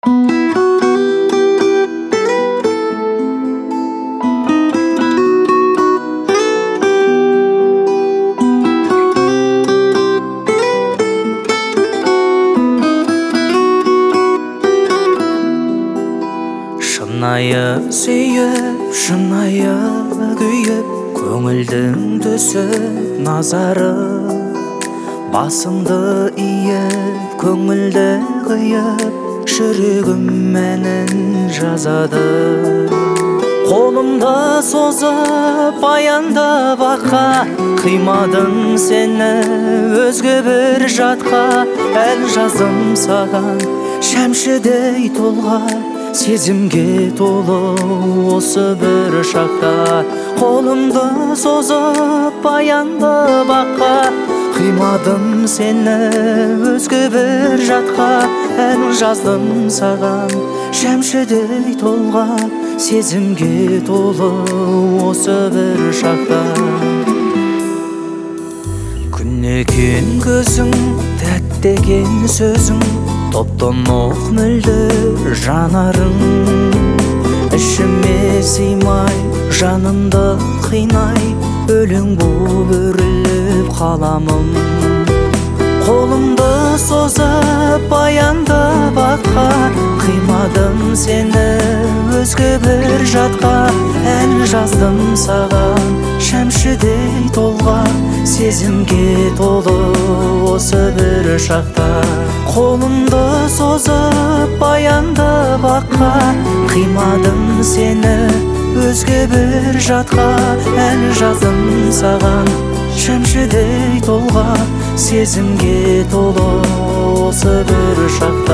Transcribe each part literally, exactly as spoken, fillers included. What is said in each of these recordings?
Шынайы сүйіп, шынайы күйіп, көңілдің түсіп назары, басымды иіп, көңілді қиып, жүрегім әнін жазады. Қолымды созып, баяндап аққа, қимадым сені өзге бір жатқа. Ән жаздым саған шәмшідей толғап, сезімге толы осы бір шақта. Қолымды созып, баяндап аққа, қимадым сені өзге бір жатқа. Ән жаздым саған шәмшідей толғап, сезімге толы осы бір шақта. Күн екен көзің, тәтті екен сөзің, топтан оқ мөлдір жанарың. Ішіме сыймай, жанымды қинай, өлең боп өріліп қаламын. Қолымды созып, баяндап аққа, қимадым сені өзге бір жатқа. Ән жаздым саған шәмшідей толғап, сезімге толы осы бір шақта. Қолымды созып, баяндап аққа, қимадым сені өзге бір жатқа. Ән жаздым саған шәмшідей толғап, сезімге толы осы бір шақта.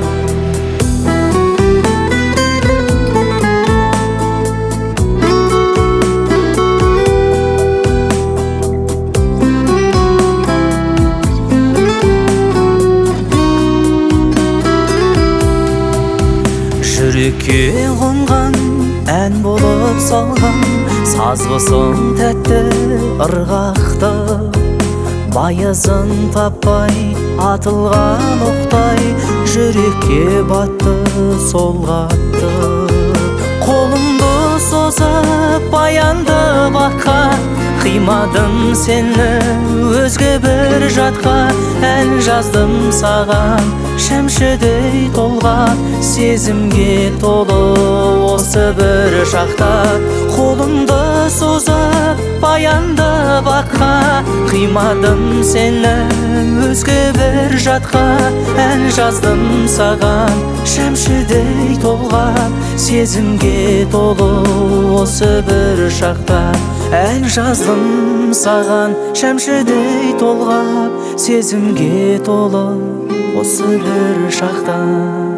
Жүрекке қонған ән болып салған, сазбысың тәтті ырғақты. Байызын таппай атылған оқтай, жүрекке батты сол қатты. Қолымды созып, баяндап аққа, қимадым сені өзге бір жатқа. Ән жаздым саған шәмшідей толғап, сезімге толы осы бір шақта. Қолымды созып, баяндап аққа, қимадым сені өзге бір жатқа. Ән жаздым саған шәмшідей толғап, сезімге толы осы бір шақта. Ән жаздым саған шәмшідей толғап, сезімге толы осы бір шақта.